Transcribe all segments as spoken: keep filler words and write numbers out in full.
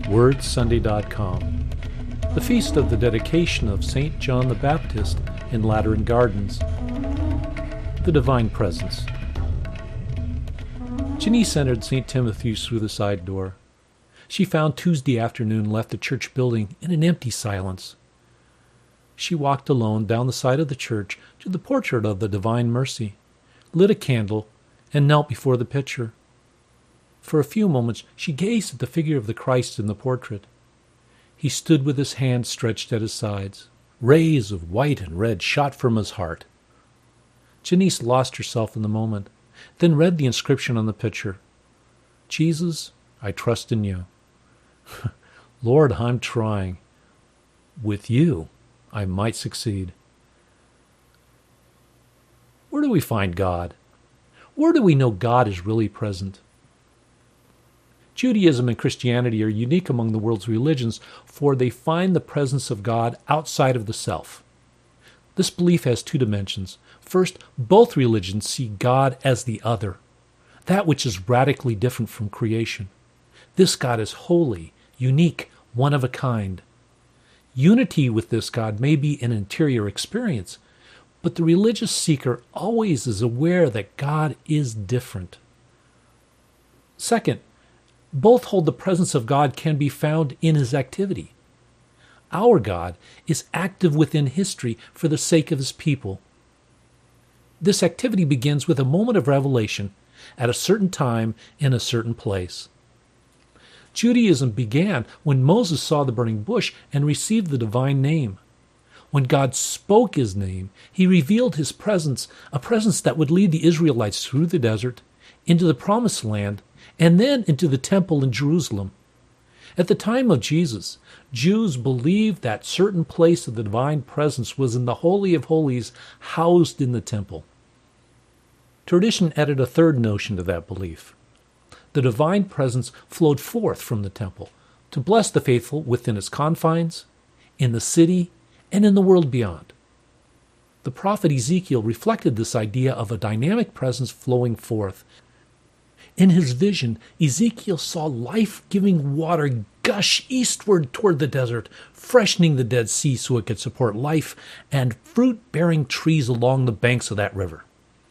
word sunday dot com. The feast of the dedication of Saint John the Baptist in Lateran Gardens. The Divine Presence. Janice entered Saint Timothy's through the side door. She found Tuesday afternoon left the church building in an empty silence. She walked alone down the side of the church to the portrait of the Divine Mercy, lit a candle, and knelt before the picture. For a few moments she gazed at the figure of the Christ in the portrait. He stood with his hands stretched at his sides. Rays of white and red shot from his heart. Janice lost herself in the moment, then read the inscription on the picture. Jesus, I trust in you. Lord, I'm trying. With you, I might succeed. Where do we find God? Where do we know God is really present? Judaism and Christianity are unique among the world's religions, for they find the presence of God outside of the self. This belief has two dimensions. First, both religions see God as the other, that which is radically different from creation. This God is holy, unique, one of a kind. Unity with this God may be an interior experience, but the religious seeker always is aware that God is different. Second, both hold the presence of God can be found in his activity. Our God is active within history for the sake of his people. This activity begins with a moment of revelation at a certain time in a certain place. Judaism began when Moses saw the burning bush and received the divine name. When God spoke his name, he revealed his presence, a presence that would lead the Israelites through the desert, into the promised land, and then into the temple in Jerusalem. At the time of Jesus, Jews believed that certain place of the divine presence was in the Holy of Holies, housed in the temple. Tradition added a third notion to that belief. The divine presence flowed forth from the temple to bless the faithful within its confines, in the city, and in the world beyond. The prophet Ezekiel reflected this idea of a dynamic presence flowing forth. In his vision, Ezekiel saw life-giving water gush eastward toward the desert, freshening the Dead Sea so it could support life, and fruit-bearing trees along the banks of that river.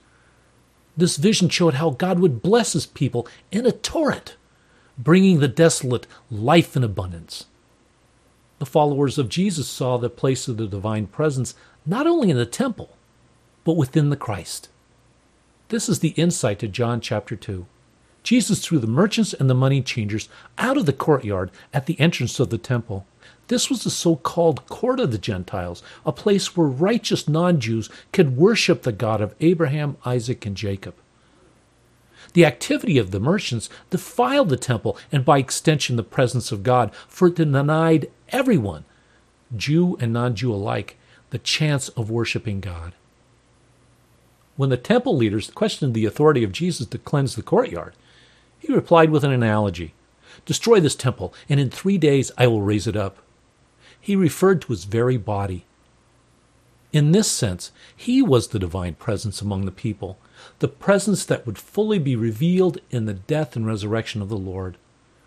This vision showed how God would bless his people in a torrent, bringing the desolate life in abundance. The followers of Jesus saw the place of the divine presence not only in the temple, but within the Christ. This is the insight to John chapter two. Jesus threw the merchants and the money changers out of the courtyard at the entrance of the temple. This was the so-called court of the Gentiles, a place where righteous non-Jews could worship the God of Abraham, Isaac, and Jacob. The activity of the merchants defiled the temple and by extension the presence of God, for it denied everyone, Jew and non-Jew alike, the chance of worshiping God. When the temple leaders questioned the authority of Jesus to cleanse the courtyard, he replied with an analogy. Destroy this temple, and in three days I will raise it up. He referred to his very body. In this sense, he was the divine presence among the people, the presence that would fully be revealed in the death and resurrection of the Lord.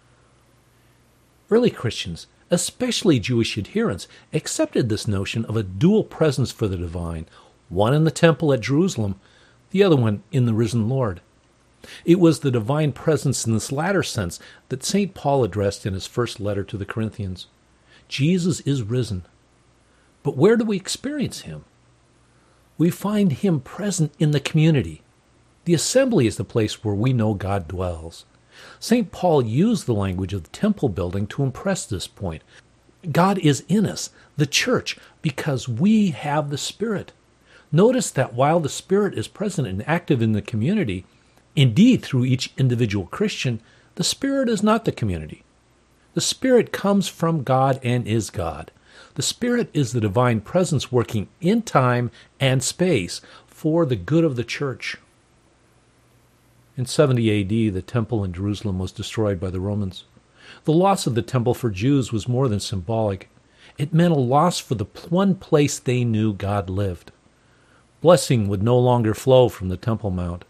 Early Christians, especially Jewish adherents, accepted this notion of a dual presence for the divine, one in the temple at Jerusalem, the other one in the risen Lord. It was the divine presence in this latter sense that Saint Paul addressed in his first letter to the Corinthians. Jesus is risen. But where do we experience him? We find him present in the community. The assembly is the place where we know God dwells. Saint Paul used the language of the temple building to impress this point. God is in us, the church, because we have the Spirit. Notice that while the Spirit is present and active in the community, indeed through each individual Christian, the Spirit is not the community. The Spirit comes from God and is God. The Spirit is the divine presence working in time and space for the good of the church. In seventy A D, the temple in Jerusalem was destroyed by the Romans. The loss of the temple for Jews was more than symbolic. It meant a loss for the one place they knew God lived. Blessing would no longer flow from the Temple Mount.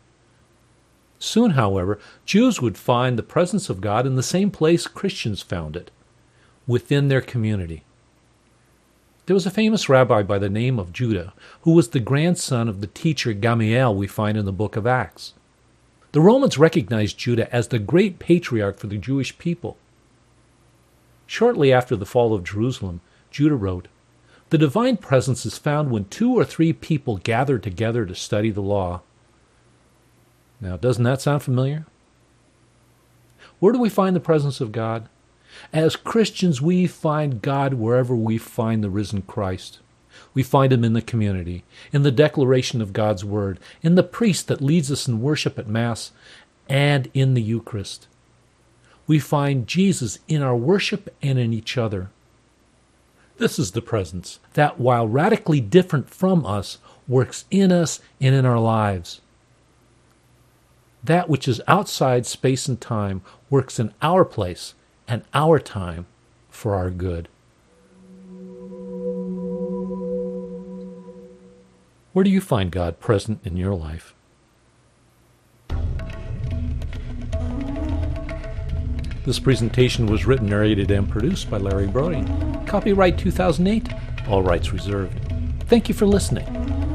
Soon, however, Jews would find the presence of God in the same place Christians found it, within their community. There was a famous rabbi by the name of Judah who was the grandson of the teacher Gamaliel we find in the book of Acts. The Romans recognized Judah as the great patriarch for the Jewish people. Shortly after the fall of Jerusalem, Judah wrote, "The divine presence is found when two or three people gather together to study the law." Now, doesn't that sound familiar? Where do we find the presence of God? As Christians, we find God wherever we find the risen Christ. We find him in the community, in the declaration of God's word, in the priest that leads us in worship at Mass, and in the Eucharist. We find Jesus in our worship and in each other. This is the presence that, while radically different from us, works in us and in our lives. That which is outside space and time works in our place and our time for our good. Where do you find God present in your life? This presentation was written, narrated, and produced by Larry Brody. Copyright two thousand eight, all rights reserved. Thank you for listening.